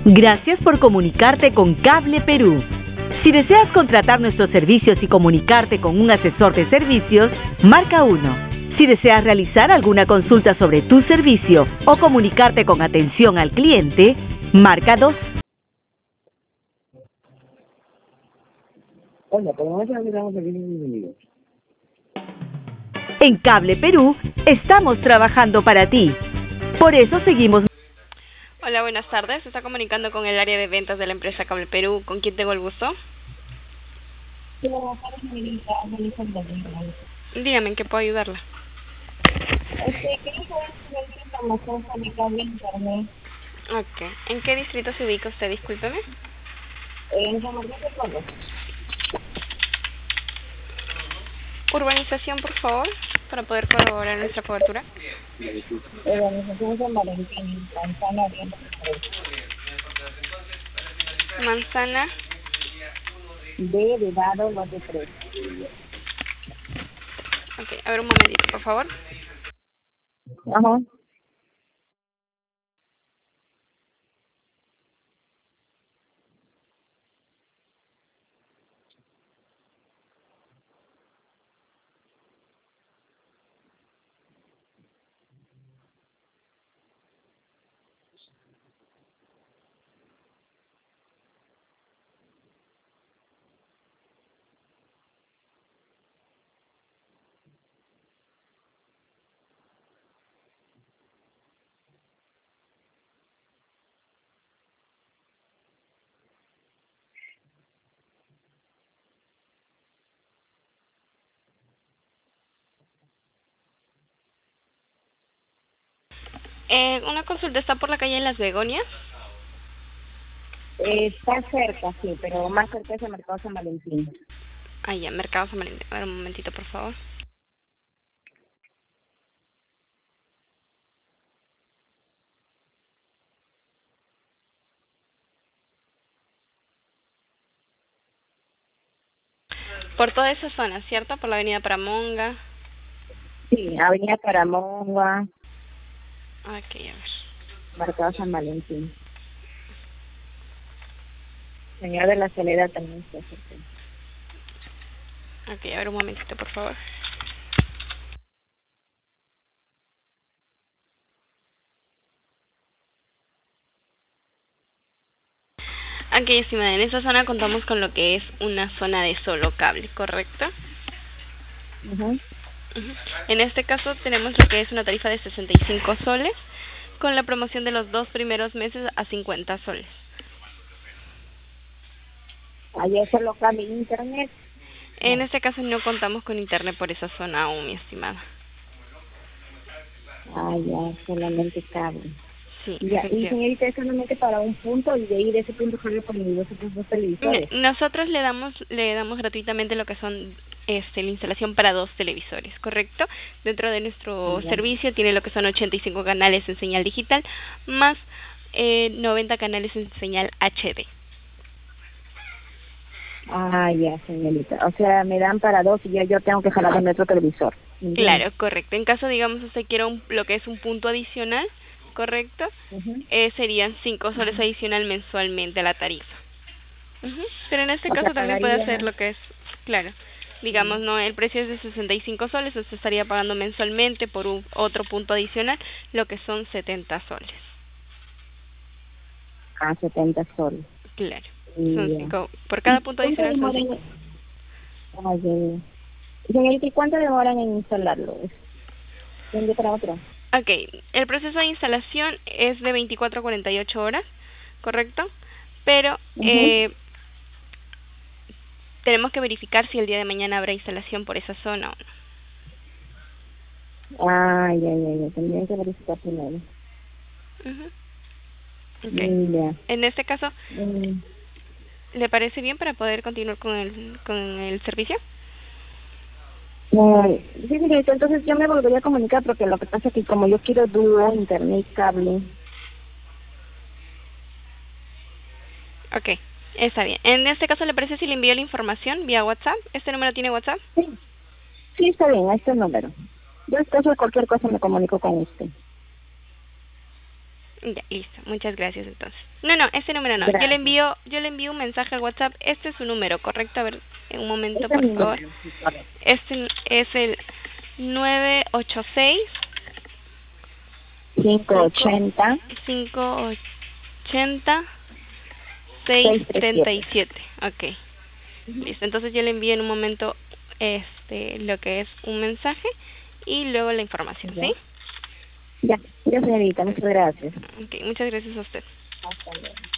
Gracias por comunicarte con Cable Perú. Si deseas contratar nuestros servicios y comunicarte con un asesor de servicios, marca 1. Si deseas realizar alguna consulta sobre tu servicio o comunicarte con atención al cliente, marca 2. Oiga, pero no se servicios bienvenidos. En Cable Perú estamos trabajando para ti. Por eso seguimos. Hola, buenas tardes. Se está comunicando con el área de ventas de la empresa Cable Perú. ¿Con quién tengo el gusto? Dígame, ¿en qué puedo ayudarla? Quería saber si hay información sobre cable internet Ok. ¿En qué distrito se ubica usted? Discúlpeme. en San Martín de Porres. Urbanización, por favor, para poder corroborar nuestra cobertura. Organización San Valentín, Manzana Oriente 3. Manzana. D de dado, lote 3. Ok, a ver un momentito, por favor. Ajá. Una consulta, ¿está por la calle de Las Begonias? Está cerca, sí, pero más cerca es el Mercado San Valentín. Ah, ya, Mercado San Valentín. A ver un momentito, por favor. Por toda esa zona, ¿cierto? Por la avenida Paramonga. Sí, Avenida Caramonga, Ok, a ver. Mercado San Valentín. Señor de la Soledad también está cerca. Ok, a ver un momentito, por favor. Aquí, estimada, en esa zona contamos con lo que es una zona de solo cable, ¿correcto? Ujú. Ujú. En este caso tenemos lo que es una tarifa de 65 soles con la promoción de los 2 primeros meses a 50 soles. Allá es solo cable internet. En No. este caso no contamos con internet por esa zona aún, mi estimada. Ya, solamente cable. Sí, Ya, y efectivamente. señorita, es solamente para un punto y de ahí de ese punto sale por los otros dos televisores. Nosotros le damos gratuitamente lo que son la instalación para 2 televisores, ¿correcto? Dentro de nuestro Ya. servicio tiene lo que son 85 canales en señal digital más 90 canales en señal HD. Ya, señorita. O sea, me dan para dos y ya yo tengo que jalar en otro televisor. ¿Entiendes? Claro, correcto. En caso, digamos, usted quiera lo que es un punto adicional, ¿correcto? Ujú. Serían 5 soles adicional mensualmente a la tarifa. Ujú. Pero en este O sea, caso también puede hacer pagaría... lo que es, claro, digamos, no, el precio es de 65 soles, usted estaría pagando mensualmente por otro punto adicional, lo que son 70 soles. 70 soles. Claro, son Ya. 5, por ¿Y cada punto cuánto adicional son demoran 5. Ya. Señorita, ¿y cuánto demoran en instalarlo? ¿De un día para otro? Ok, el proceso de instalación es de 24 a 48 horas, ¿correcto? Pero Ujú. tenemos que verificar si el día de mañana habrá instalación por esa zona o Ya. Tendrían que verificar primero. no. Ujú. Ok. Ya. En este caso, Mm. ¿le parece bien para poder continuar con el servicio? Sí, señorita, entonces yo me volvería a comunicar porque lo que pasa es que como yo quiero dúo, internet, cable. Ok, está bien. En este caso, ¿le parece si le envío la información vía WhatsApp? ¿Este número tiene WhatsApp? Sí, sí, está bien, a este número. Yo en caso de cualquier cosa me comunico con usted. Ya, listo. Muchas gracias entonces. No, este número no. Gracias. Yo le envío un mensaje al WhatsApp. Este es su número, ¿correcto? A ver, en un momento, Ese es por mi favor. número, sí, correcto. Este es el 986 580 580 677. Ok. Listo. Entonces yo le envío en un momento lo que es un mensaje y luego la información, ¿sí? Ya, señorita, muchas gracias. Ok, muchas gracias a usted. Hasta luego.